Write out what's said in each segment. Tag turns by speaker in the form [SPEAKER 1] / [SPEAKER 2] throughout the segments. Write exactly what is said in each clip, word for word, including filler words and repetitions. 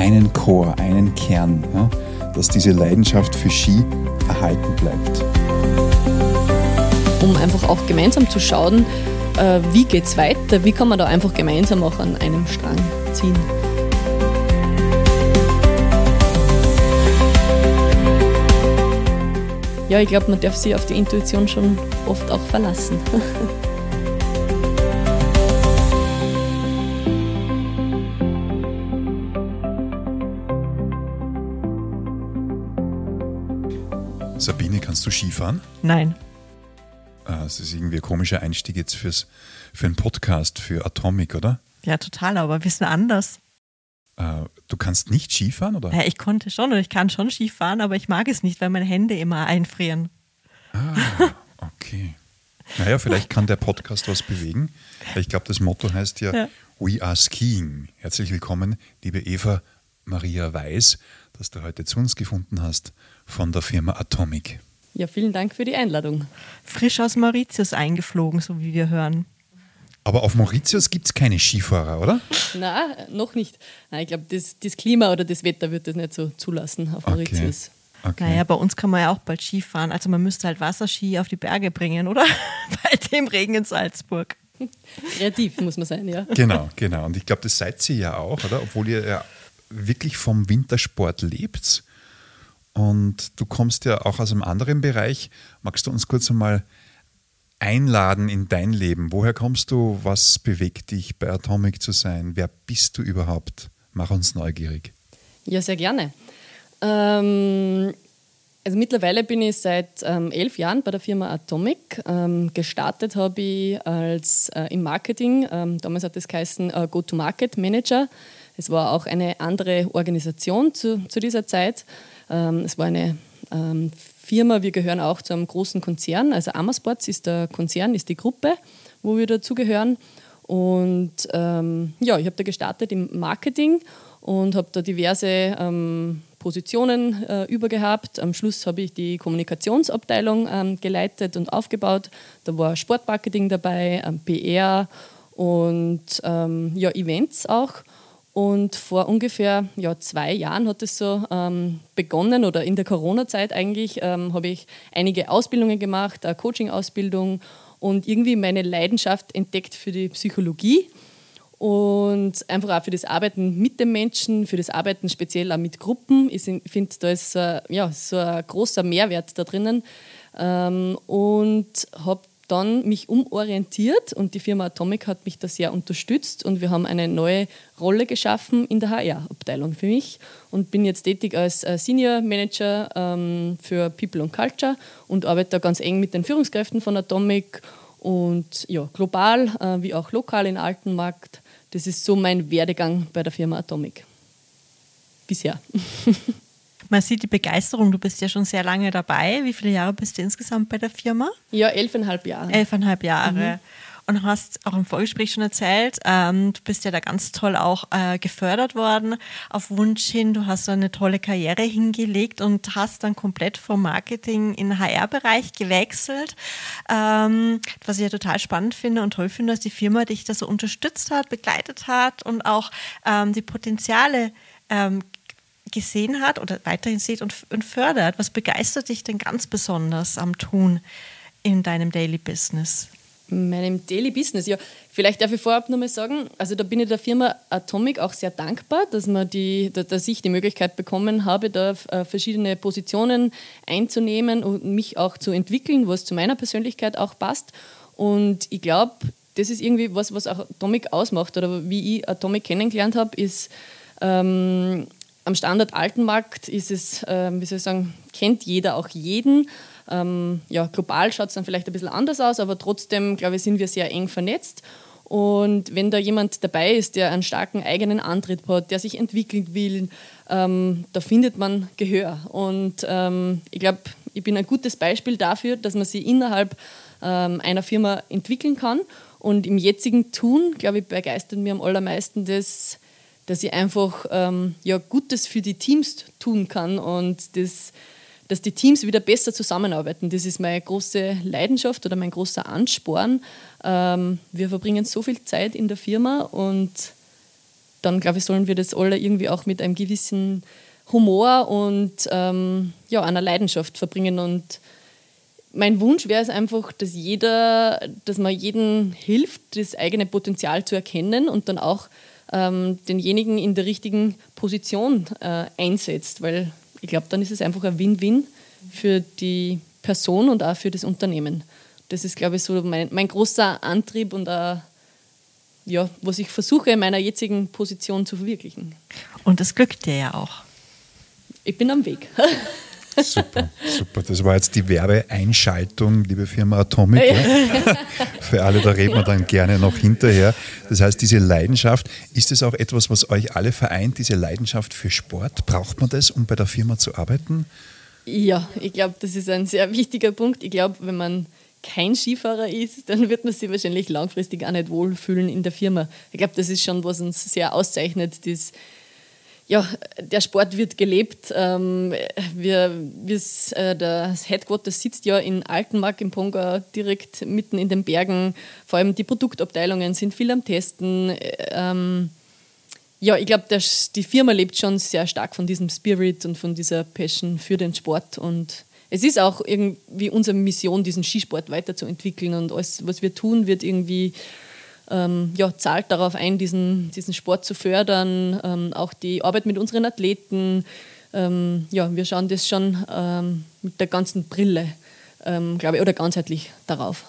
[SPEAKER 1] einen Core, einen Kern, ja, dass diese Leidenschaft für Ski erhalten bleibt.
[SPEAKER 2] Um einfach auch gemeinsam zu schauen, äh, wie geht es weiter, wie kann man da einfach gemeinsam auch an einem Strang ziehen. Ja, ich glaube, man darf sich auf die Intuition schon oft auch verlassen.
[SPEAKER 1] Sabine, kannst du Skifahren?
[SPEAKER 3] Nein.
[SPEAKER 1] Das ist irgendwie ein komischer Einstieg jetzt fürs, für einen Podcast, für Atomic, oder?
[SPEAKER 3] Ja, total, aber ein bisschen anders.
[SPEAKER 1] Du kannst nicht Skifahren, oder?
[SPEAKER 3] Ja, ich konnte schon und ich kann schon Skifahren, aber ich mag es nicht, weil meine Hände immer einfrieren.
[SPEAKER 1] Ah, okay. Naja, vielleicht kann der Podcast was bewegen. Ich glaube, das Motto heißt ja, ja We are skiing. Herzlich willkommen, liebe Eva Maria Weiß, dass du heute zu uns gefunden hast von der Firma Atomic.
[SPEAKER 2] Ja, vielen Dank für die Einladung.
[SPEAKER 3] Frisch aus Mauritius eingeflogen, so wie wir hören.
[SPEAKER 1] Aber auf Mauritius gibt es keine Skifahrer, oder?
[SPEAKER 2] Nein, noch nicht. Nein, ich glaube, das, das Klima oder das Wetter wird das nicht so zulassen auf Mauritius.
[SPEAKER 1] Okay. Okay.
[SPEAKER 3] Naja, bei uns kann man ja auch bald Skifahren. Also man müsste halt Wasserski auf die Berge bringen, oder? Bei dem Regen in Salzburg.
[SPEAKER 2] Kreativ muss man sein, ja.
[SPEAKER 1] Genau, genau. Und ich glaube, das seid ihr ja auch, oder? Obwohl ihr ja wirklich vom Wintersport lebt. Und du kommst ja auch aus einem anderen Bereich. Magst du uns kurz einmal einladen in dein Leben? Woher kommst du? Was bewegt dich, bei Atomic zu sein? Wer bist du überhaupt? Mach uns neugierig.
[SPEAKER 2] Ja, sehr gerne. Ähm, also mittlerweile bin ich seit ähm, elf Jahren bei der Firma Atomic. Ähm, gestartet habe ich als äh, im Marketing. Ähm, damals hat es geheißen äh, Go-to-Market-Manager. Es war auch eine andere Organisation zu, zu dieser Zeit. Ähm, es war eine ähm, Firma, wir gehören auch zu einem großen Konzern, also Amersports ist der Konzern, ist die Gruppe, wo wir dazugehören. Und ähm, ja, ich habe da gestartet im Marketing und habe da diverse ähm, Positionen äh, übergehabt. Am Schluss habe ich die Kommunikationsabteilung ähm, geleitet und aufgebaut. Da war Sportmarketing dabei, ähm, P R und ähm, ja, Events auch. Und vor ungefähr ja, zwei Jahren hat es so ähm, begonnen, oder in der Corona-Zeit eigentlich, ähm, habe ich einige Ausbildungen gemacht, eine Coaching-Ausbildung und irgendwie meine Leidenschaft entdeckt für die Psychologie und einfach auch für das Arbeiten mit den Menschen, für das Arbeiten speziell auch mit Gruppen. Ich finde, da ist äh, ja, so ein großer Mehrwert da drinnen ähm, und habe dann mich umorientiert und die Firma Atomic hat mich da sehr unterstützt und wir haben eine neue Rolle geschaffen in der H R-Abteilung für mich und bin jetzt tätig als Senior Manager ähm, für People and Culture und arbeite da ganz eng mit den Führungskräften von Atomic und ja, global äh, wie auch lokal in Altenmarkt. Das ist so mein Werdegang bei der Firma Atomic. Bisher.
[SPEAKER 3] Man sieht die Begeisterung, du bist ja schon sehr lange dabei. Wie viele Jahre bist du insgesamt bei der Firma?
[SPEAKER 2] Ja, elfeinhalb Jahre.
[SPEAKER 3] Elfeinhalb Jahre. Mhm. Und hast auch im Vorgespräch schon erzählt, ähm, du bist ja da ganz toll auch äh, gefördert worden, auf Wunsch hin. Du hast so eine tolle Karriere hingelegt und hast dann komplett vom Marketing in den H R-Bereich gewechselt. Ähm, was ich ja total spannend finde und toll finde, dass die Firma dich da so unterstützt hat, begleitet hat und auch ähm, die Potenziale ähm, gesehen hat oder weiterhin sieht und, und fördert. Was begeistert dich denn ganz besonders am Tun in deinem Daily Business?
[SPEAKER 2] Meinem Daily Business, ja. Vielleicht darf ich vorab noch mal sagen, also da bin ich der Firma Atomic auch sehr dankbar, dass, man die, dass ich die Möglichkeit bekommen habe, da verschiedene Positionen einzunehmen und mich auch zu entwickeln, was zu meiner Persönlichkeit auch passt. Und ich glaube, das ist irgendwie was, was auch Atomic ausmacht oder wie ich Atomic kennengelernt habe, ist ähm, am Standort Altenmarkt ist es, äh, wie soll ich sagen, kennt jeder auch jeden. Ähm, ja, global schaut es dann vielleicht ein bisschen anders aus, aber trotzdem, glaube ich, sind wir sehr eng vernetzt. Und wenn da jemand dabei ist, der einen starken eigenen Antrieb hat, der sich entwickeln will, ähm, da findet man Gehör. Und ähm, ich glaube, ich bin ein gutes Beispiel dafür, dass man sich innerhalb ähm, einer Firma entwickeln kann. Und im jetzigen Tun, glaube ich, begeistert mir am allermeisten das, dass ich einfach ähm, ja, Gutes für die Teams tun kann und das, dass die Teams wieder besser zusammenarbeiten. Das ist meine große Leidenschaft oder mein großer Ansporn. Ähm, wir verbringen so viel Zeit in der Firma und dann glaube ich, sollen wir das alle irgendwie auch mit einem gewissen Humor und ähm, ja, einer Leidenschaft verbringen. Und mein Wunsch wäre es einfach, dass jeder, dass man jedem hilft, das eigene Potenzial zu erkennen und dann auch ähm, denjenigen in der richtigen Position äh, einsetzt, weil ich glaube, dann ist es einfach ein Win-Win für die Person und auch für das Unternehmen. Das ist, glaube ich, so mein, mein großer Antrieb und auch, ja, was ich versuche, in meiner jetzigen Position zu verwirklichen.
[SPEAKER 3] Und das glückt dir ja auch.
[SPEAKER 2] Ich bin am Weg.
[SPEAKER 1] Super, super. Das war jetzt die Werbeeinschaltung, liebe Firma Atomic. Ja. Für alle, da reden wir dann gerne noch hinterher. Das heißt, diese Leidenschaft, ist es auch etwas, was euch alle vereint, diese Leidenschaft für Sport? Braucht man das, um bei der Firma zu arbeiten?
[SPEAKER 2] Ja, ich glaube, das ist ein sehr wichtiger Punkt. Ich glaube, wenn man kein Skifahrer ist, dann wird man sich wahrscheinlich langfristig auch nicht wohlfühlen in der Firma. Ich glaube, das ist schon, was uns sehr auszeichnet. Das, ja, der Sport wird gelebt. Ähm, wir, wir, äh, das Headquarter sitzt ja in Altenmark im Pongau, direkt mitten in den Bergen. Vor allem die Produktabteilungen sind viel am Testen. Ähm, ja, ich glaube, die Firma lebt schon sehr stark von diesem Spirit und von dieser Passion für den Sport. Und es ist auch irgendwie unsere Mission, diesen Skisport weiterzuentwickeln, und alles, was wir tun, wird irgendwie ähm, ja, zahlt darauf ein, diesen, diesen Sport zu fördern, ähm, auch die Arbeit mit unseren Athleten. Ähm, ja, wir schauen das schon ähm, mit der ganzen Brille, ähm, glaube ich, oder ganzheitlich darauf.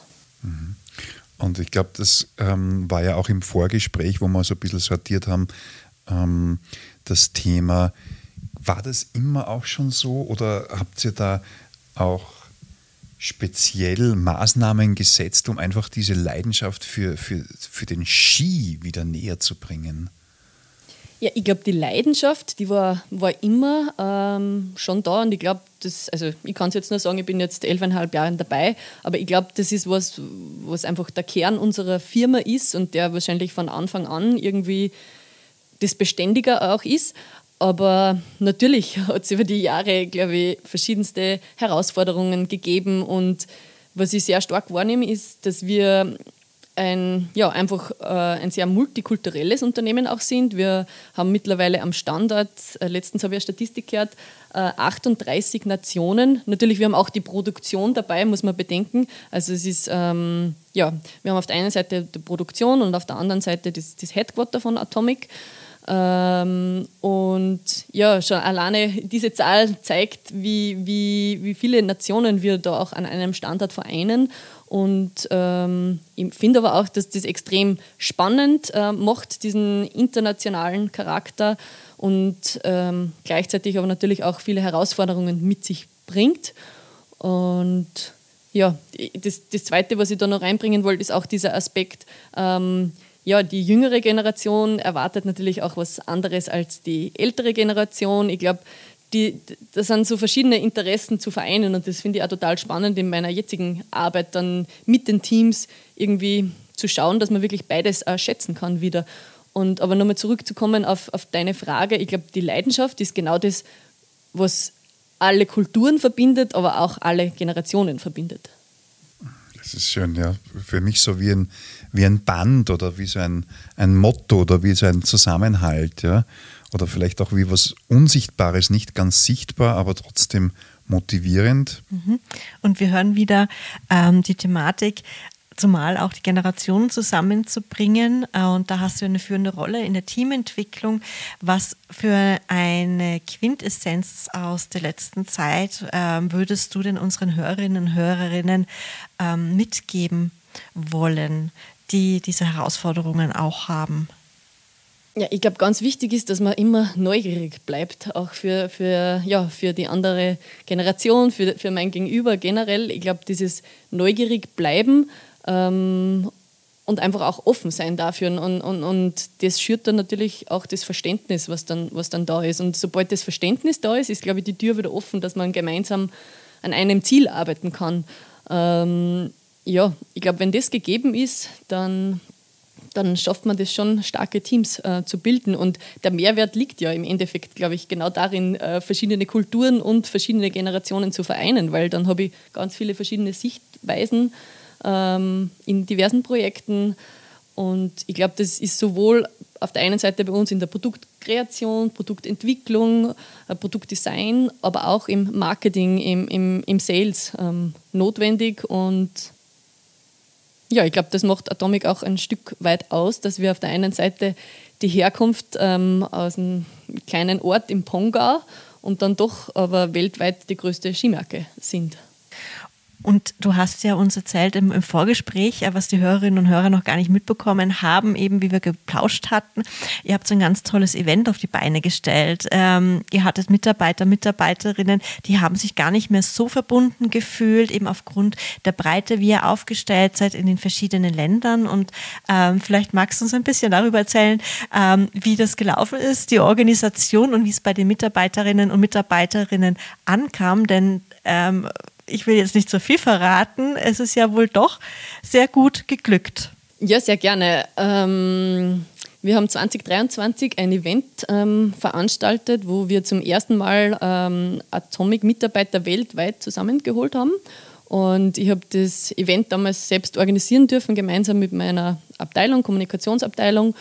[SPEAKER 1] Und ich glaube, das ähm, war ja auch im Vorgespräch, wo wir so ein bisschen sortiert haben, ähm, das Thema, war das immer auch schon so oder habt ihr da auch speziell Maßnahmen gesetzt, um einfach diese Leidenschaft für, für, für den Ski wieder näher zu bringen?
[SPEAKER 2] Ja, ich glaube, die Leidenschaft, die war, war immer ähm, schon da, und ich glaube, das, also ich kann es jetzt nur sagen, ich bin jetzt elfeinhalb Jahre dabei, aber ich glaube, das ist was, was einfach der Kern unserer Firma ist und der wahrscheinlich von Anfang an irgendwie das Beständiger auch ist. Aber natürlich hat es über die Jahre, glaube ich, verschiedenste Herausforderungen gegeben, und was ich sehr stark wahrnehme, ist, dass wir ein, ja, einfach äh, ein sehr multikulturelles Unternehmen auch sind. Wir haben mittlerweile am Standort, äh, letztens habe ich eine Statistik gehört, äh, achtunddreißig Nationen. Natürlich, wir haben auch die Produktion dabei, muss man bedenken. Also es ist, ähm, ja, wir haben auf der einen Seite die Produktion und auf der anderen Seite das, das Headquarter von Atomic. Ähm, und ja, schon alleine diese Zahl zeigt, wie, wie, wie viele Nationen wir da auch an einem Standort vereinen. Und ähm, ich finde aber auch, dass das extrem spannend äh, macht, diesen internationalen Charakter, und ähm, gleichzeitig aber natürlich auch viele Herausforderungen mit sich bringt. Und ja, das, das Zweite, was ich da noch reinbringen wollte, ist auch dieser Aspekt, ähm, ja, die jüngere Generation erwartet natürlich auch was anderes als die ältere Generation. Ich glaube, das sind so verschiedene Interessen zu vereinen, und das finde ich auch total spannend in meiner jetzigen Arbeit, dann mit den Teams irgendwie zu schauen, dass man wirklich beides auch schätzen kann wieder. Und aber nochmal zurückzukommen auf, auf deine Frage, ich glaube, die Leidenschaft ist genau das, was alle Kulturen verbindet, aber auch alle Generationen verbindet.
[SPEAKER 1] Das ist schön, ja. Für mich so wie ein, wie ein Band oder wie so ein, ein Motto oder wie so ein Zusammenhalt, ja. Oder vielleicht auch wie was Unsichtbares, nicht ganz sichtbar, aber trotzdem motivierend.
[SPEAKER 3] Und wir hören wieder ähm, die Thematik, zumal auch die Generationen zusammenzubringen. Und da hast du eine führende Rolle in der Teamentwicklung. Was für eine Quintessenz aus der letzten Zeit ähm, würdest du denn unseren Hörerinnen und Hörerinnen ähm, mitgeben wollen, die diese Herausforderungen auch haben?
[SPEAKER 2] Ja, ich glaube, ganz wichtig ist, dass man immer neugierig bleibt, auch für, für, ja, für die andere Generation, für, für mein Gegenüber generell. Ich glaube, dieses neugierig bleiben ähm, und einfach auch offen sein dafür. Und, und, und das schürt dann natürlich auch das Verständnis, was dann, was dann da ist. Und sobald das Verständnis da ist, ist, glaube ich, die Tür wieder offen, dass man gemeinsam an einem Ziel arbeiten kann. Ähm, ja, ich glaube, wenn das gegeben ist, dann... dann schafft man das schon, starke Teams äh, zu bilden. Und der Mehrwert liegt ja im Endeffekt, glaube ich, genau darin, äh, verschiedene Kulturen und verschiedene Generationen zu vereinen, weil dann habe ich ganz viele verschiedene Sichtweisen ähm, in diversen Projekten. Und ich glaube, das ist sowohl auf der einen Seite bei uns in der Produktkreation, Produktentwicklung, äh, Produktdesign, aber auch im Marketing, im, im, im Sales ähm, notwendig. Und ja, ich glaube, das macht Atomic auch ein Stück weit aus, dass wir auf der einen Seite die Herkunft ähm, aus einem kleinen Ort im Pongau und dann doch aber weltweit die größte Skimarke sind.
[SPEAKER 3] Und du hast ja uns erzählt im, im Vorgespräch, was die Hörerinnen und Hörer noch gar nicht mitbekommen haben, eben wie wir geplauscht hatten. Ihr habt so ein ganz tolles Event auf die Beine gestellt. Ähm, ihr hattet Mitarbeiter, Mitarbeiterinnen, die haben sich gar nicht mehr so verbunden gefühlt, eben aufgrund der Breite, wie ihr aufgestellt seid in den verschiedenen Ländern. Und ähm, vielleicht magst du uns ein bisschen darüber erzählen, ähm, wie das gelaufen ist, die Organisation und wie es bei den Mitarbeiterinnen und Mitarbeiterinnen ankam, denn ähm, ich will jetzt nicht so viel verraten, es ist ja wohl doch sehr gut geglückt.
[SPEAKER 2] Ja, sehr gerne. Ähm, wir haben zwanzig dreiundzwanzig ein Event ähm, veranstaltet, wo wir zum ersten Mal ähm, Atomic-Mitarbeiter weltweit zusammengeholt haben. Und ich habe das Event damals selbst organisieren dürfen, gemeinsam mit meiner Abteilung, Kommunikationsabteilung.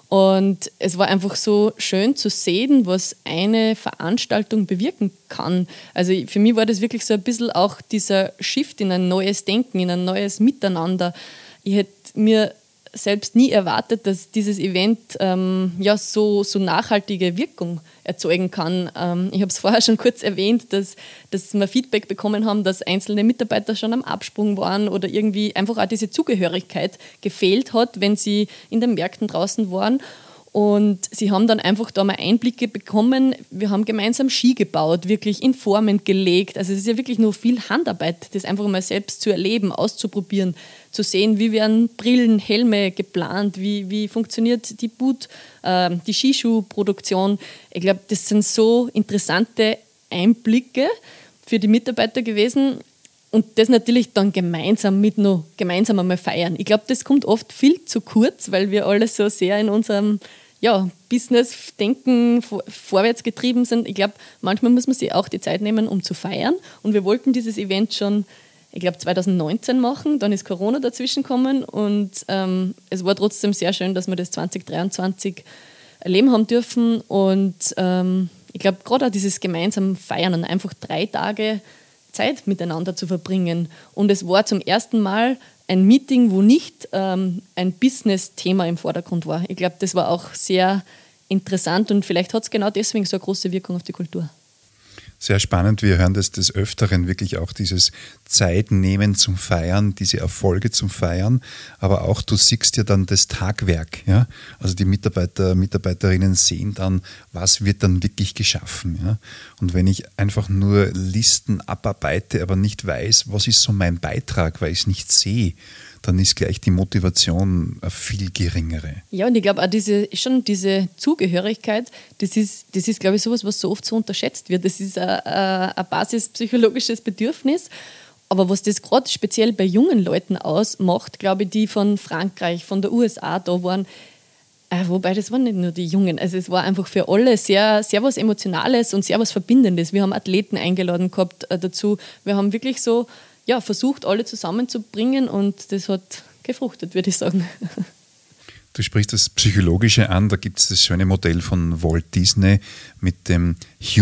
[SPEAKER 2] Und es war einfach so schön zu sehen, was eine Veranstaltung bewirken kann. Also für mich war das wirklich so ein bisschen auch dieser Shift in ein neues Denken, in ein neues Miteinander. Ich hätte mir selbst nie erwartet, dass dieses Event ähm, ja, so, so nachhaltige Wirkung erzeugen kann. Ähm, ich habe es vorher schon kurz erwähnt, dass, dass wir Feedback bekommen haben, dass einzelne Mitarbeiter schon am Absprung waren oder irgendwie einfach auch diese Zugehörigkeit gefehlt hat, wenn sie in den Märkten draußen waren. Und sie haben dann einfach da mal Einblicke bekommen. Wir haben gemeinsam Ski gebaut, wirklich in Formen gelegt. Also es ist ja wirklich nur viel Handarbeit, das einfach mal selbst zu erleben, auszuprobieren, zu sehen, wie werden Brillen, Helme geplant, wie, wie funktioniert die Boot, äh, die Skischuhproduktion. Ich glaube, das sind so interessante Einblicke für die Mitarbeiter gewesen. Und das natürlich dann gemeinsam mit noch gemeinsam einmal feiern. Ich glaube, das kommt oft viel zu kurz, weil wir alle so sehr in unserem ja, Business-Denken vorwärts getrieben sind. Ich glaube, manchmal muss man sich auch die Zeit nehmen, um zu feiern. Und wir wollten dieses Event schon, ich glaube, zwanzig neunzehn machen. Dann ist Corona dazwischen gekommen. Und ähm, es war trotzdem sehr schön, dass wir das zwanzig dreiundzwanzig erleben haben dürfen. Und ähm, ich glaube, gerade auch dieses gemeinsame Feiern und einfach drei Tage Zeit miteinander zu verbringen. Und es war zum ersten Mal ein Meeting, wo nicht ähm, ein Business-Thema im Vordergrund war. Ich glaube, das war auch sehr interessant und vielleicht hat es genau deswegen so eine große Wirkung auf die Kultur.
[SPEAKER 1] Sehr spannend, wir hören das des Öfteren, wirklich auch dieses Zeitnehmen zum Feiern, diese Erfolge zum Feiern, aber auch du siehst ja dann das Tagwerk, ja? Also die Mitarbeiter, Mitarbeiterinnen sehen dann, was wird dann wirklich geschaffen, ja? Und wenn ich einfach nur Listen abarbeite, aber nicht weiß, was ist so mein Beitrag, weil ich es nicht sehe, dann ist gleich die Motivation eine viel geringere.
[SPEAKER 2] Ja, und ich glaube auch diese, schon diese Zugehörigkeit, das ist, das ist, glaube ich, sowas, was so oft so unterschätzt wird. Das ist ein, ein basispsychologisches Bedürfnis. Aber was das gerade speziell bei jungen Leuten ausmacht, glaube ich, die von Frankreich, von der U S A da waren, äh, wobei das waren nicht nur die Jungen, also es war einfach für alle sehr, sehr was Emotionales und sehr was Verbindendes. Wir haben Athleten eingeladen gehabt äh, dazu. Wir haben wirklich so ja, versucht, alle zusammenzubringen und das hat gefruchtet, würde ich sagen.
[SPEAKER 1] Du sprichst das Psychologische an, da gibt es das schöne Modell von Walt Disney mit dem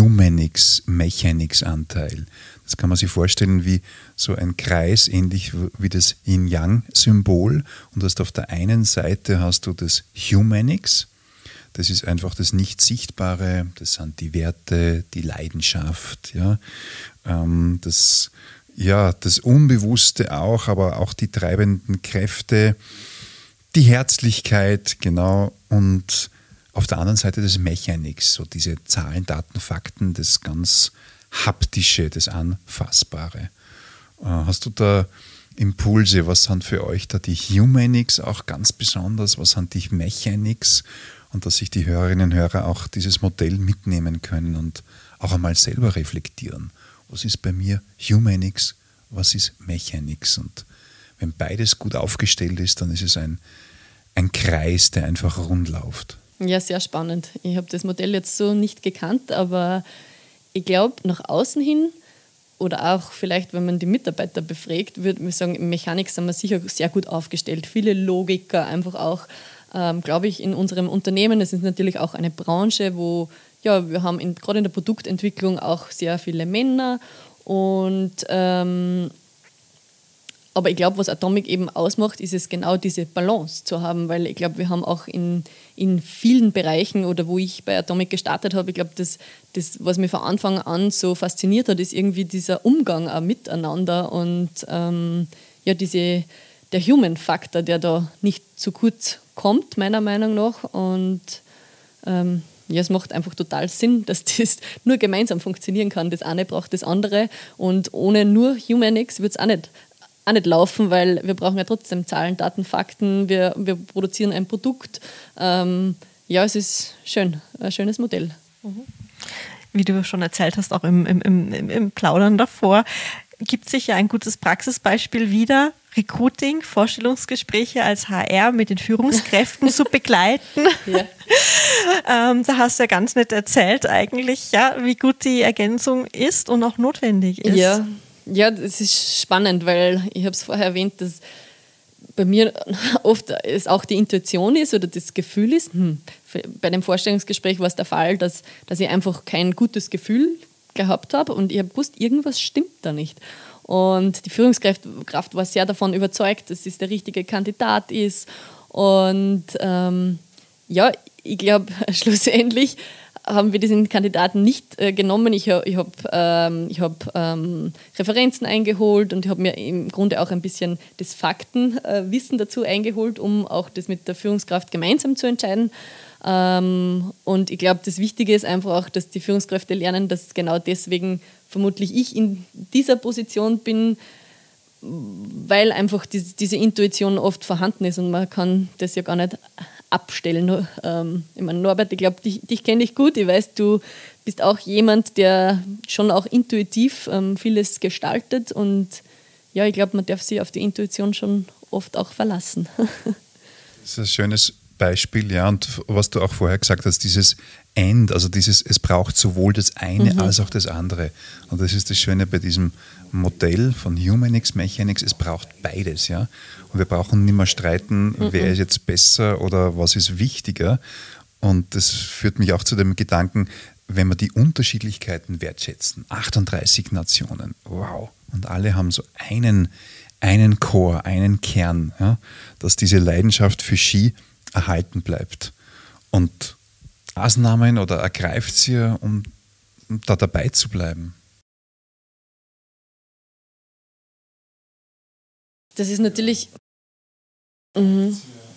[SPEAKER 1] Humanics-Mechanics-Anteil. Das kann man sich vorstellen wie so ein Kreis, ähnlich wie das Yin-Yang-Symbol. Und du hast auf der einen Seite hast du das Humanics, das ist einfach das Nicht-Sichtbare, das sind die Werte, die Leidenschaft, ja, ähm, das Ja, das Unbewusste auch, aber auch die treibenden Kräfte, die Herzlichkeit, genau. Und auf der anderen Seite das Mechanics, so diese Zahlen, Daten, Fakten, das ganz Haptische, das Anfassbare. Hast du da Impulse? Was sind für euch da die Humanics auch ganz besonders? Was sind die Mechanics? Und dass sich die Hörerinnen und Hörer auch dieses Modell mitnehmen können und auch einmal selber reflektieren. Was ist bei mir Humanics, was ist Mechanics? Und wenn beides gut aufgestellt ist, dann ist es ein, ein Kreis, der einfach rund läuft.
[SPEAKER 2] Ja, sehr spannend. Ich habe das Modell jetzt so nicht gekannt, aber ich glaube, nach außen hin oder auch vielleicht, wenn man die Mitarbeiter befragt, würde man sagen, im Mechanik sind wir sicher sehr gut aufgestellt. Viele Logiker, einfach auch ähm, glaube ich, in unserem Unternehmen. Es ist natürlich auch eine Branche, wo ja, wir haben in, gerade in der Produktentwicklung auch sehr viele Männer und ähm, aber ich glaube, was Atomic eben ausmacht, ist es genau diese Balance zu haben, weil ich glaube, wir haben auch in, in vielen Bereichen oder wo ich bei Atomic gestartet habe, ich glaube, das, das, was mich von Anfang an so fasziniert hat, ist irgendwie dieser Umgang auch miteinander und ähm, ja, diese, der Human-Faktor, der da nicht zu kurz kommt, meiner Meinung nach. Und ähm, ja, es macht einfach total Sinn, dass das nur gemeinsam funktionieren kann. Das eine braucht das andere und ohne nur Humanix wird es auch nicht auch nicht laufen, weil wir brauchen ja trotzdem Zahlen, Daten, Fakten, wir, wir produzieren ein Produkt. Ähm, ja, es ist schön, ein schönes Modell.
[SPEAKER 3] Wie du schon erzählt hast, auch im, im, im, im Plaudern davor, gibt sich ja ein gutes Praxisbeispiel wieder, Recruiting, Vorstellungsgespräche als H R mit den Führungskräften zu begleiten. Ja. ähm, da hast du ja ganz nett erzählt eigentlich, ja, wie gut die Ergänzung ist und auch notwendig ist.
[SPEAKER 2] Ja. Ja, das ist spannend, weil ich habe es vorher erwähnt, dass bei mir oft es auch die Intuition ist oder das Gefühl ist. Hm, bei dem Vorstellungsgespräch war es der Fall, dass, dass ich einfach kein gutes Gefühl gehabt habe und ich habe gewusst, irgendwas stimmt da nicht. Und die Führungskraft Kraft war sehr davon überzeugt, dass es der richtige Kandidat ist. Und ähm, ja, ich glaube, schlussendlich haben wir diesen Kandidaten nicht äh, genommen. Ich, ich habe ähm, ich hab, ähm, Referenzen eingeholt und ich habe mir im Grunde auch ein bisschen das Faktenwissen äh, dazu eingeholt, um auch das mit der Führungskraft gemeinsam zu entscheiden. Ähm, und ich glaube, das Wichtige ist einfach auch, dass die Führungskräfte lernen, dass genau deswegen vermutlich ich in dieser Position bin, weil einfach die, diese Intuition oft vorhanden ist und man kann das ja gar nicht abstellen. Ähm, ich meine, Norbert, ich glaube, dich, dich kenne ich gut. Ich weiß, du bist auch jemand, der schon auch intuitiv ähm, vieles gestaltet und ja, ich glaube, man darf sich auf die Intuition schon oft auch verlassen.
[SPEAKER 1] Das ist ein schönes Beispiel, ja, und was du auch vorher gesagt hast, dieses And, also dieses, es braucht sowohl das eine mhm. als auch das andere. Und das ist das Schöne bei diesem Modell von Humanix, Mechanix, es braucht beides, ja. Und wir brauchen nicht mehr streiten, mhm. wer ist jetzt besser oder was ist wichtiger. Und das führt mich auch zu dem Gedanken, wenn wir die Unterschiedlichkeiten wertschätzen, achtunddreißig Nationen, wow, und alle haben so einen, einen Core, einen Kern, ja, dass diese Leidenschaft für Ski erhalten bleibt. Und Maßnahmen oder ergreift sie, um, um da dabei zu bleiben?
[SPEAKER 2] Das ist natürlich. Mhm.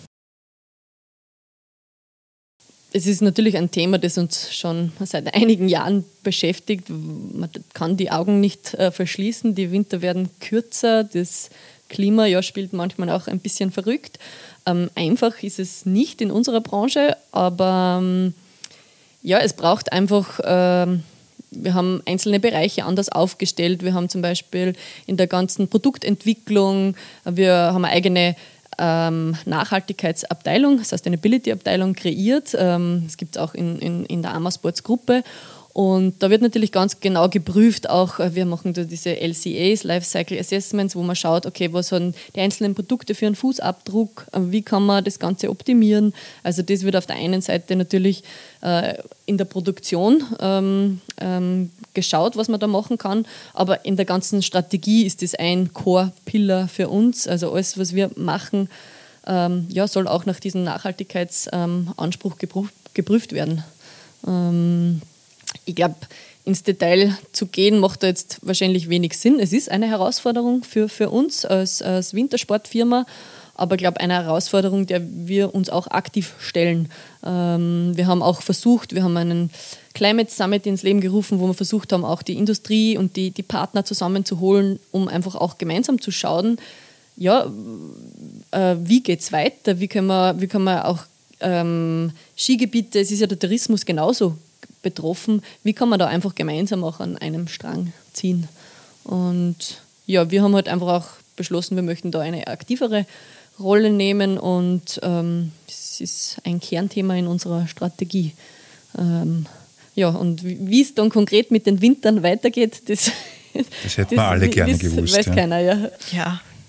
[SPEAKER 2] Es ist natürlich ein Thema, das uns schon seit einigen Jahren beschäftigt. Man kann die Augen nicht äh, verschließen. Die Winter werden kürzer. Das Klima ja, spielt manchmal auch ein bisschen verrückt. Ähm, einfach ist es nicht in unserer Branche, aber ähm, ja, es braucht einfach, ähm, wir haben einzelne Bereiche anders aufgestellt. Wir haben zum Beispiel in der ganzen Produktentwicklung, wir haben eine eigene ähm, Nachhaltigkeitsabteilung, Sustainability-Abteilung kreiert. Ähm, das gibt es auch in, in, in der Amasports-Gruppe. Und da wird natürlich ganz genau geprüft, auch wir machen da diese L C As, Life Cycle Assessments, wo man schaut, okay, was haben die einzelnen Produkte für einen Fußabdruck, wie kann man das Ganze optimieren. Also das wird auf der einen Seite natürlich äh, in der Produktion ähm, ähm, geschaut, was man da machen kann, aber in der ganzen Strategie ist das ein Core-Pillar für uns. Also alles, was wir machen, ähm, ja, soll auch nach diesem Nachhaltigkeitsanspruch geprüft, geprüft werden. Ähm, Ich glaube, ins Detail zu gehen, macht da jetzt wahrscheinlich wenig Sinn. Es ist eine Herausforderung für, für uns als, als Wintersportfirma, aber ich glaube, eine Herausforderung, der wir uns auch aktiv stellen. Ähm, wir haben auch versucht, wir haben einen Climate Summit ins Leben gerufen, wo wir versucht haben, auch die Industrie und die, die Partner zusammenzuholen, um einfach auch gemeinsam zu schauen, ja, äh, wie geht es weiter, wie können wir, wie können wir auch ähm, Skigebiete, es ist ja der Tourismus genauso betroffen, wie kann man da einfach gemeinsam auch an einem Strang ziehen. Und ja, wir haben halt einfach auch beschlossen, wir möchten da eine aktivere Rolle nehmen und ähm, das ist ein Kernthema in unserer Strategie. Ähm, ja, und wie es dann konkret mit den Wintern weitergeht, das,
[SPEAKER 1] das hätten wir alle gerne
[SPEAKER 2] weiß,
[SPEAKER 1] gewusst.
[SPEAKER 2] Weiß
[SPEAKER 1] ja.
[SPEAKER 2] keiner, ja.
[SPEAKER 3] Ja,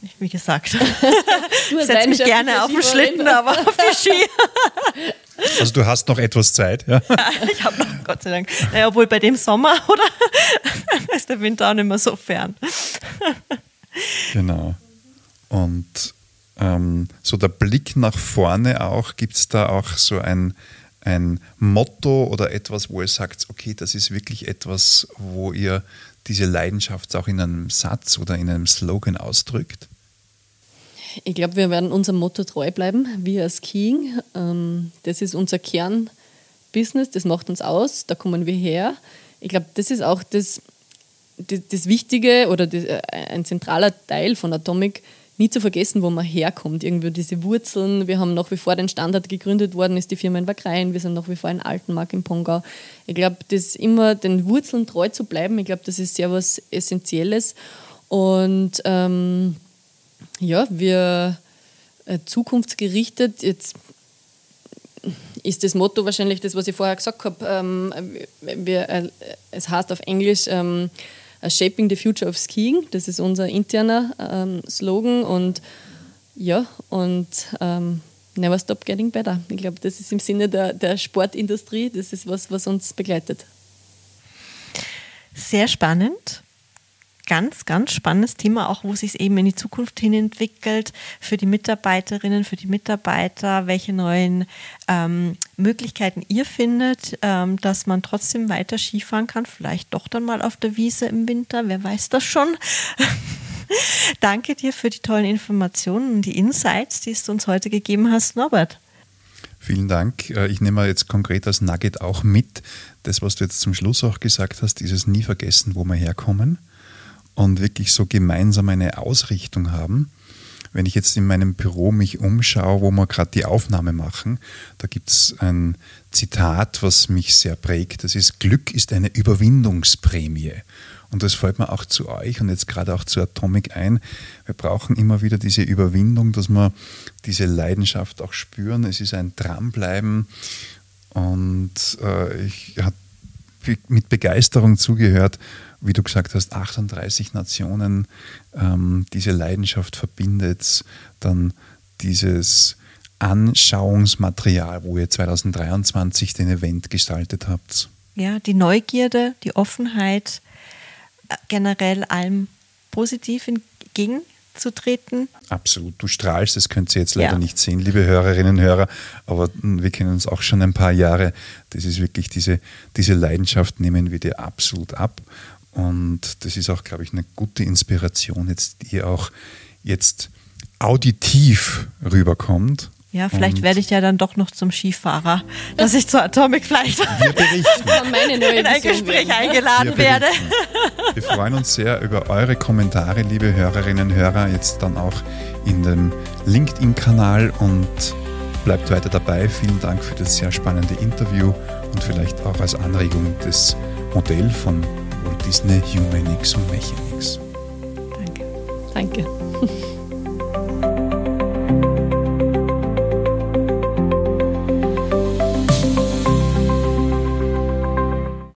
[SPEAKER 3] Wie gesagt,
[SPEAKER 2] Du
[SPEAKER 3] ich setze mich gerne auf den Schlitten, aber auf die Ski.
[SPEAKER 1] Also du hast noch etwas Zeit, ja?
[SPEAKER 3] Ja, ich habe noch, Gott sei Dank. Naja, obwohl bei dem Sommer, oder? Ist der Winter auch nicht mehr so fern.
[SPEAKER 1] Genau. Und ähm, so der Blick nach vorne auch, gibt es da auch so ein, ein Motto oder etwas, wo ihr sagt, okay, das ist wirklich etwas, wo ihr diese Leidenschaft auch in einem Satz oder in einem Slogan ausdrückt?
[SPEAKER 2] Ich glaube, wir werden unserem Motto treu bleiben, wir als Skiing. Ähm, das ist unser Kernbusiness, das macht uns aus, da kommen wir her. Ich glaube, das ist auch das, das, das Wichtige oder das, ein zentraler Teil von Atomic, nie zu vergessen, wo man herkommt. Irgendwie diese Wurzeln. Wir haben nach wie vor den Standard gegründet worden, ist die Firma in Wagrain. Wir sind nach wie vor in Altenmark in Pongau. Ich glaube, das immer den Wurzeln treu zu bleiben, ich glaube, das ist sehr was Essentielles. Und ähm, ja, wir äh, zukunftsgerichtet, jetzt ist das Motto wahrscheinlich das, was ich vorher gesagt habe. Ähm, wir, äh, es heißt auf Englisch ähm, Shaping the Future of Skiing. Das ist unser interner ähm, Slogan. Und ja, und ähm, Never Stop Getting Better. Ich glaube, das ist im Sinne der, der Sportindustrie. Das ist was, was uns begleitet.
[SPEAKER 3] Sehr spannend. Ganz, ganz spannendes Thema, auch wo es sich eben in die Zukunft hin entwickelt, für die Mitarbeiterinnen, für die Mitarbeiter, welche neuen ähm, Möglichkeiten ihr findet, ähm, dass man trotzdem weiter Skifahren kann, vielleicht doch dann mal auf der Wiese im Winter, wer weiß das schon. Danke dir für die tollen Informationen und die Insights, die du uns heute gegeben hast, Norbert.
[SPEAKER 1] Vielen Dank. Ich nehme jetzt konkret als Nugget auch mit, das, was du jetzt zum Schluss auch gesagt hast, dieses nie vergessen, wo wir herkommen. Und wirklich so gemeinsam eine Ausrichtung haben. Wenn ich jetzt in meinem Büro mich umschaue, wo wir gerade die Aufnahme machen, da gibt es ein Zitat, was mich sehr prägt. Das ist: Glück ist eine Überwindungsprämie. Und das fällt mir auch zu euch und jetzt gerade auch zu Atomic ein. Wir brauchen immer wieder diese Überwindung, dass wir diese Leidenschaft auch spüren. Es ist ein Dranbleiben. Und äh, ich habe mit Begeisterung zugehört, wie du gesagt hast, achtunddreißig Nationen, ähm, diese Leidenschaft verbindet, dann dieses Anschauungsmaterial, wo ihr zwanzig dreiundzwanzig den Event gestaltet habt.
[SPEAKER 3] Ja, die Neugierde, die Offenheit, generell allem positiv entgegenzutreten.
[SPEAKER 1] Absolut, du strahlst, das könnt ihr jetzt leider
[SPEAKER 3] Ja.
[SPEAKER 1] nicht sehen, liebe Hörerinnen und Hörer, aber wir kennen uns auch schon ein paar Jahre. Das ist wirklich diese, diese Leidenschaft, nehmen wir dir absolut ab. Und das ist auch, glaube ich, eine gute Inspiration, jetzt, die auch jetzt auditiv rüberkommt.
[SPEAKER 3] Ja, vielleicht
[SPEAKER 1] Und
[SPEAKER 3] werde ich ja dann doch noch zum Skifahrer, dass ich zur Atomic vielleicht
[SPEAKER 1] wir berichten.
[SPEAKER 2] Das war meine neue
[SPEAKER 3] in ein
[SPEAKER 2] Vision
[SPEAKER 3] Gespräch
[SPEAKER 2] werden.
[SPEAKER 3] eingeladen
[SPEAKER 1] Wir
[SPEAKER 3] werde.
[SPEAKER 1] berichten. Wir freuen uns sehr über eure Kommentare, liebe Hörerinnen und Hörer, jetzt dann auch in dem LinkedIn-Kanal, und bleibt weiter dabei. Vielen Dank für das sehr spannende Interview und vielleicht auch als Anregung das Modell von Walt Disney, Humanix und Mechanix.